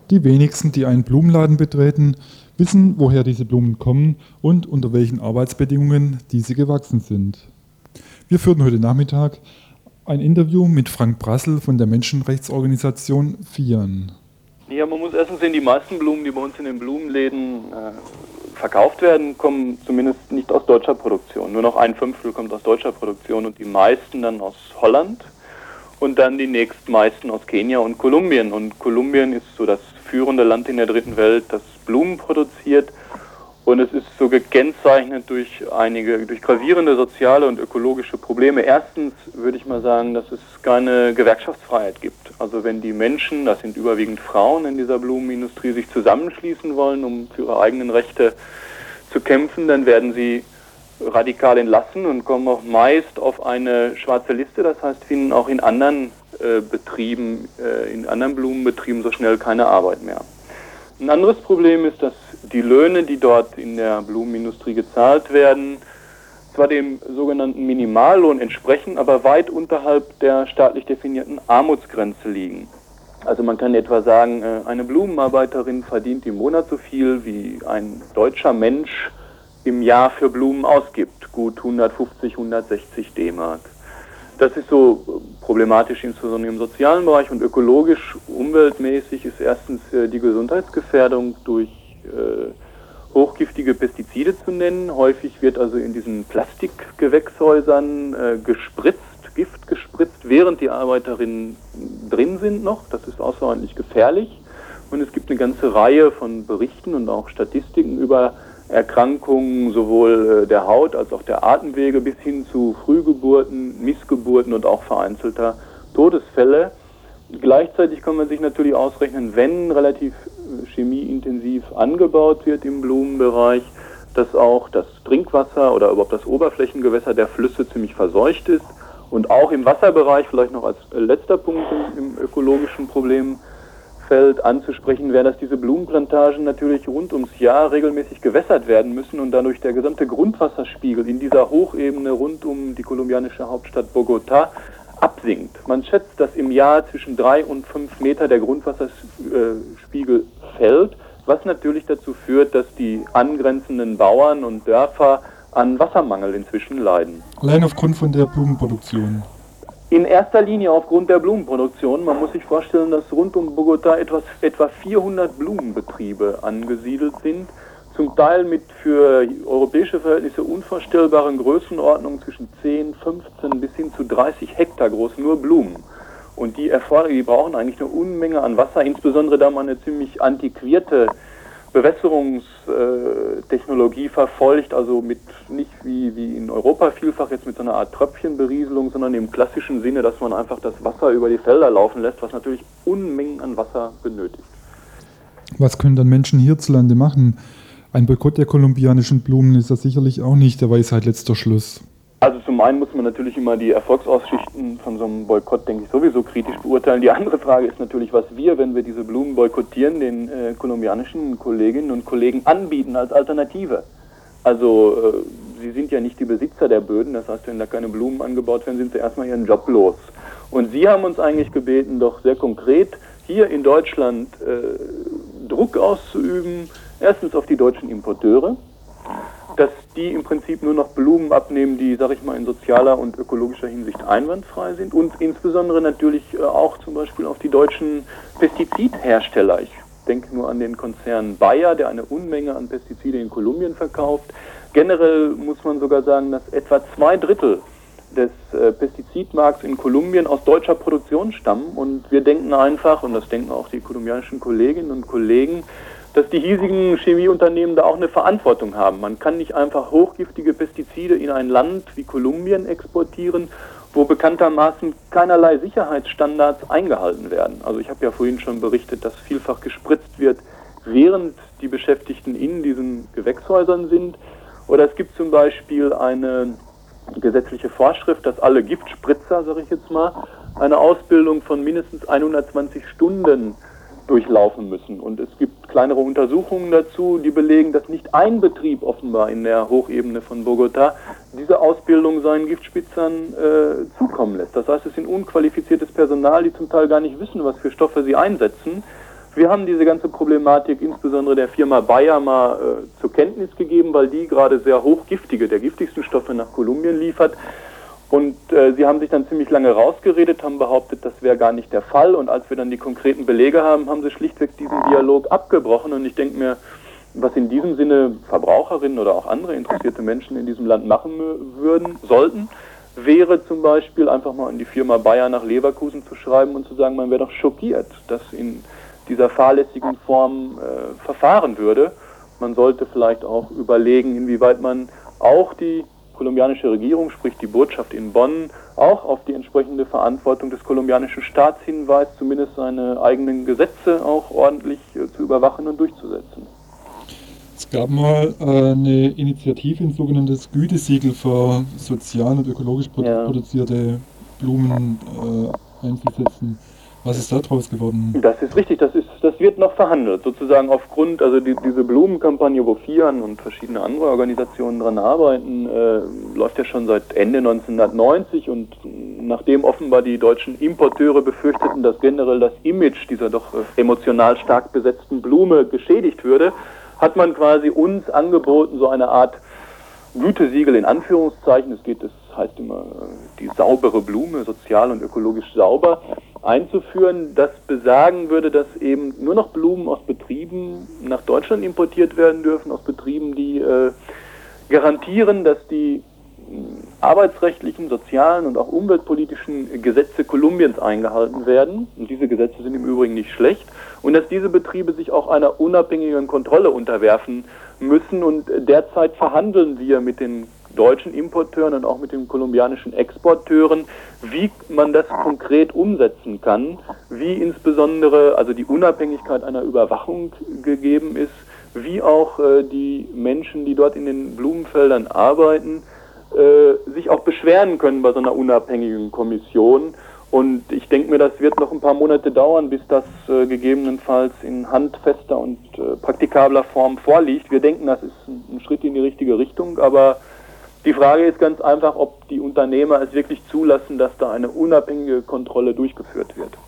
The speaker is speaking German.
Die wenigsten, die einen Blumenladen betreten, wissen, woher diese Blumen kommen und unter welchen Arbeitsbedingungen diese gewachsen sind. Wir führten heute Nachmittag ein Interview mit Frank Brassel von der Menschenrechtsorganisation FIAN. Ja, man muss erstens sehen, die meisten Blumen, die bei uns in den Blumenläden verkauft werden, kommen zumindest nicht aus deutscher Produktion. Nur noch 1/5 kommt aus deutscher Produktion und die meisten dann aus Holland und dann die nächstmeisten aus Kenia und Kolumbien. Und Kolumbien ist so das führende Land in der dritten Welt, das Blumen produziert. Und es ist so gekennzeichnet durch gravierende soziale und ökologische Probleme. Erstens würde ich mal sagen, dass es keine Gewerkschaftsfreiheit gibt. Also wenn die Menschen, das sind überwiegend Frauen in dieser Blumenindustrie, sich zusammenschließen wollen, um für ihre eigenen Rechte zu kämpfen, dann werden sie radikal entlassen und kommen auch meist auf eine schwarze Liste. Das heißt, finden auch in anderen Betrieben, in anderen Blumenbetrieben so schnell keine Arbeit mehr. Ein anderes Problem ist, dass die Löhne, die dort in der Blumenindustrie gezahlt werden, zwar dem sogenannten Minimallohn entsprechen, aber weit unterhalb der staatlich definierten Armutsgrenze liegen. Also man kann etwa sagen, eine Blumenarbeiterin verdient im Monat so viel, wie ein deutscher Mensch im Jahr für Blumen ausgibt. Gut 150, 160 D-Mark. Das ist so problematisch, insbesondere im sozialen Bereich, und ökologisch, umweltmäßig ist erstens die Gesundheitsgefährdung durch hochgiftige Pestizide zu nennen. Häufig wird also in diesen Plastikgewächshäusern Gift gespritzt, während die Arbeiterinnen drin sind noch. Das ist außerordentlich gefährlich. Und es gibt eine ganze Reihe von Berichten und auch Statistiken über Erkrankungen sowohl der Haut als auch der Atemwege bis hin zu Frühgeburten, Missgeburten und auch vereinzelter Todesfälle. Gleichzeitig kann man sich natürlich ausrechnen, wenn relativ chemieintensiv angebaut wird im Blumenbereich, dass auch das Trinkwasser oder überhaupt das Oberflächengewässer der Flüsse ziemlich verseucht ist. Und auch im Wasserbereich, vielleicht noch als letzter Punkt im ökologischen Problemfeld anzusprechen wäre, dass diese Blumenplantagen natürlich rund ums Jahr regelmäßig gewässert werden müssen und dadurch der gesamte Grundwasserspiegel in dieser Hochebene rund um die kolumbianische Hauptstadt Bogotá absinkt. Man schätzt, dass im Jahr zwischen 3 und 5 Meter der Grundwasserspiegel fällt, was natürlich dazu führt, dass die angrenzenden Bauern und Dörfer an Wassermangel inzwischen leiden. Allein aufgrund von der Blumenproduktion. In erster Linie aufgrund der Blumenproduktion. Man muss sich vorstellen, dass rund um Bogotá etwa 400 Blumenbetriebe angesiedelt sind, zum Teil mit für europäische Verhältnisse unvorstellbaren Größenordnungen zwischen 10, 15 bis hin zu 30 Hektar groß, nur Blumen. Und die brauchen eigentlich eine Unmenge an Wasser, insbesondere da man eine ziemlich antiquierte Bewässerungstechnologie verfolgt, also mit nicht wie in Europa vielfach jetzt mit so einer Art Tröpfchenberieselung, sondern im klassischen Sinne, dass man einfach das Wasser über die Felder laufen lässt, was natürlich Unmengen an Wasser benötigt. Was können dann Menschen hierzulande machen? Ein Boykott der kolumbianischen Blumen ist ja sicherlich auch nicht der Weisheit letzter Schluss. Also zum einen muss man natürlich immer die Erfolgsaussichten von so einem Boykott, denke ich, sowieso kritisch beurteilen. Die andere Frage ist natürlich, was wir, wenn wir diese Blumen boykottieren, den kolumbianischen Kolleginnen und Kollegen anbieten als Alternative. Also sie sind ja nicht die Besitzer der Böden, das heißt, wenn da keine Blumen angebaut werden, sind sie erstmal ihren Job los. Und sie haben uns eigentlich gebeten, doch sehr konkret hier in Deutschland Druck auszuüben, erstens auf die deutschen Importeure, dass die im Prinzip nur noch Blumen abnehmen, die, sag ich mal, in sozialer und ökologischer Hinsicht einwandfrei sind, und insbesondere natürlich auch zum Beispiel auf die deutschen Pestizidhersteller. Ich denke nur an den Konzern Bayer, der eine Unmenge an Pestizide in Kolumbien verkauft. Generell muss man sogar sagen, dass etwa 2/3 des Pestizidmarkts in Kolumbien aus deutscher Produktion stammen, und wir denken einfach, und das denken auch die kolumbianischen Kolleginnen und Kollegen, dass die hiesigen Chemieunternehmen da auch eine Verantwortung haben. Man kann nicht einfach hochgiftige Pestizide in ein Land wie Kolumbien exportieren, wo bekanntermaßen keinerlei Sicherheitsstandards eingehalten werden. Also ich habe ja vorhin schon berichtet, dass vielfach gespritzt wird, während die Beschäftigten in diesen Gewächshäusern sind. Oder es gibt zum Beispiel eine gesetzliche Vorschrift, dass alle Giftspritzer, sage ich jetzt mal, eine Ausbildung von mindestens 120 Stunden durchlaufen müssen. Und es gibt kleinere Untersuchungen dazu, die belegen, dass nicht ein Betrieb offenbar in der Hochebene von Bogotá diese Ausbildung seinen Giftspitzern zukommen lässt. Das heißt, es sind unqualifiziertes Personal, die zum Teil gar nicht wissen, was für Stoffe sie einsetzen, Wir haben diese ganze Problematik insbesondere der Firma Bayer mal zur Kenntnis gegeben, weil die gerade sehr hochgiftige, der giftigsten Stoffe nach Kolumbien liefert. Und sie haben sich dann ziemlich lange rausgeredet, haben behauptet, das wäre gar nicht der Fall. Und als wir dann die konkreten Belege haben, haben sie schlichtweg diesen Dialog abgebrochen. Und ich denke mir, was in diesem Sinne Verbraucherinnen oder auch andere interessierte Menschen in diesem Land machen sollten, wäre zum Beispiel einfach mal an die Firma Bayer nach Leverkusen zu schreiben und zu sagen, man wäre doch schockiert, dass in dieser fahrlässigen Form verfahren würde. Man sollte vielleicht auch überlegen, inwieweit man auch die kolumbianische Regierung, sprich die Botschaft in Bonn, auch auf die entsprechende Verantwortung des kolumbianischen Staats hinweist, zumindest seine eigenen Gesetze auch ordentlich zu überwachen und durchzusetzen. Es gab mal eine Initiative, ein sogenanntes Gütesiegel für sozial und ökologisch produzierte Blumen einzusetzen. Was ist da draus geworden? Das ist richtig, das wird noch verhandelt, sozusagen aufgrund, also diese Blumenkampagne, wo FIAN und verschiedene andere Organisationen dran arbeiten, läuft ja schon seit Ende 1990 und nachdem offenbar die deutschen Importeure befürchteten, dass generell das Image dieser doch emotional stark besetzten Blume geschädigt würde, hat man quasi uns angeboten, so eine Art Gütesiegel in Anführungszeichen, das heißt immer die saubere Blume, sozial und ökologisch sauber, einzuführen, das besagen würde, dass eben nur noch Blumen aus Betrieben nach Deutschland importiert werden dürfen, aus Betrieben, die garantieren, dass die arbeitsrechtlichen, sozialen und auch umweltpolitischen Gesetze Kolumbiens eingehalten werden. Und diese Gesetze sind im Übrigen nicht schlecht. Und dass diese Betriebe sich auch einer unabhängigen Kontrolle unterwerfen müssen. Und derzeit verhandeln wir mit den deutschen Importeuren und auch mit den kolumbianischen Exporteuren, wie man das konkret umsetzen kann, wie insbesondere also die Unabhängigkeit einer Überwachung gegeben ist, wie auch die Menschen, die dort in den Blumenfeldern arbeiten, sich auch beschweren können bei so einer unabhängigen Kommission. Und ich denke mir, das wird noch ein paar Monate dauern, bis das gegebenenfalls in handfester und praktikabler Form vorliegt. Wir denken, das ist ein Schritt in die richtige Richtung, aber die Frage ist ganz einfach, ob die Unternehmer es wirklich zulassen, dass da eine unabhängige Kontrolle durchgeführt wird.